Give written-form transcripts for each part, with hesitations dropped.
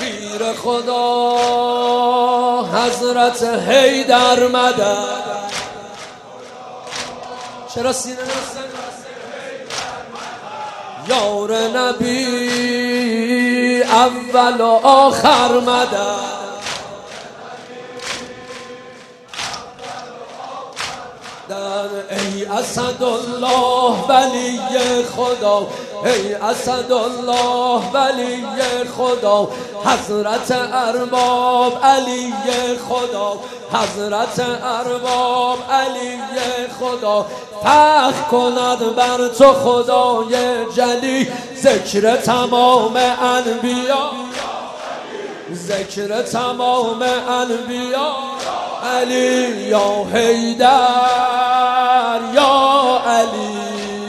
پیر خدا حضرت حیدر مدد. چرا سینه نستن؟ یار نبی اول و آخر مدد. ای اسدالله ولی خدا، ای اسدالله ولی خدا، حضرت ارباب علی خدا، حضرت ارباب علی خدا. فخر کند بر تو خدای جلی، ذکر تمام انبیا، ذکر تمام انبیا. علی یا حیدر یا علی،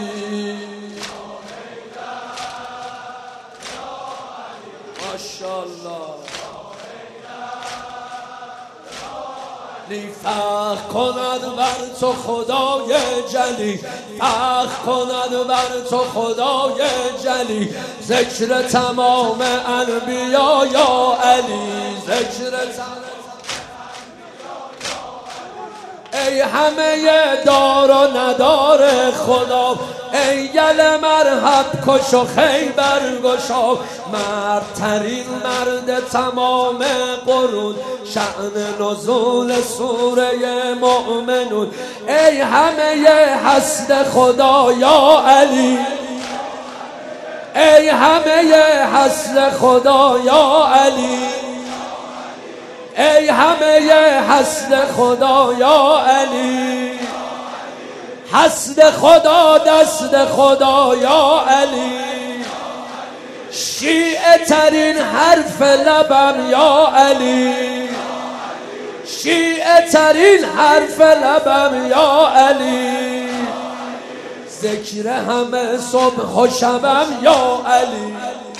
ماشاءالله. فخر کند بر تو خدای جلی، فخر کند بر تو خدای جلی، ذکر تمام انبیا یا علی، ذکر تمام. ای همه دار و ندار خدا، ای یل مرحب کش و خیبر گشا، مردترین مرد تمام قرون، شأن نزول سوره مؤمنون. ای همه حسد خدا یا علی، ای همه حسد خدا یا علی، ای همه حسد خدا یا علی، حسد خدا دست خدا یا علی. شیعه ترین حرف لبم یا علی، شیعه ترین حرف لبم یا علی، ذکر همه صبح و شبم یا علی،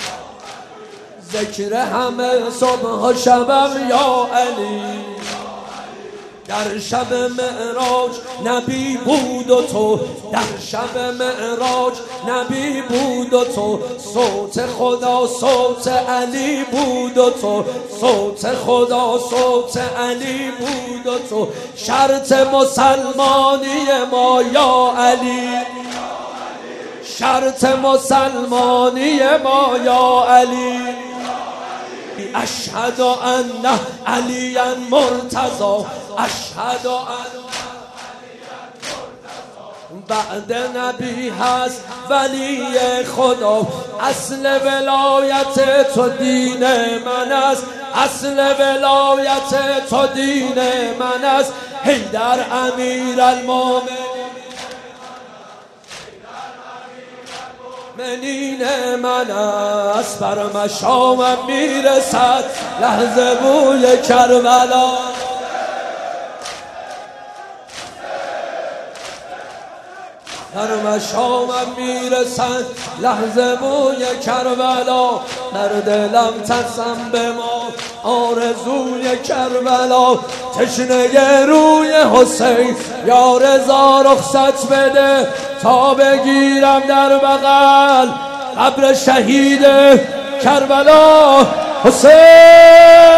ذکر همه صبح و شبم یا علی. در شب معراج نبی بود و تو، در شب معراج نبی بود و تو، صوت خدا صوت علی بود و تو، صوت خدا صوت علی بود و تو. شرط مسلمانی ما یا علی، شرط مسلمانی ما یا علی. اشهد ان علی مرتضی، اشهد ان بعد نبی هست ولی خدا. اصل ولایت تو دین من است، اصل ولایت تو دین من است. حیدر امیرالمومنین منین من است، بر مشامم میرسد لحظه بوی کربلا. بر مشامم میرسد لحظه بوی کربلا. در دلم ترسم به ما آرزوی کربلا. تشنه روی حسین یا رضا رخصت بده، تا بگیرم در بغل قبر شهید کربلا. حسین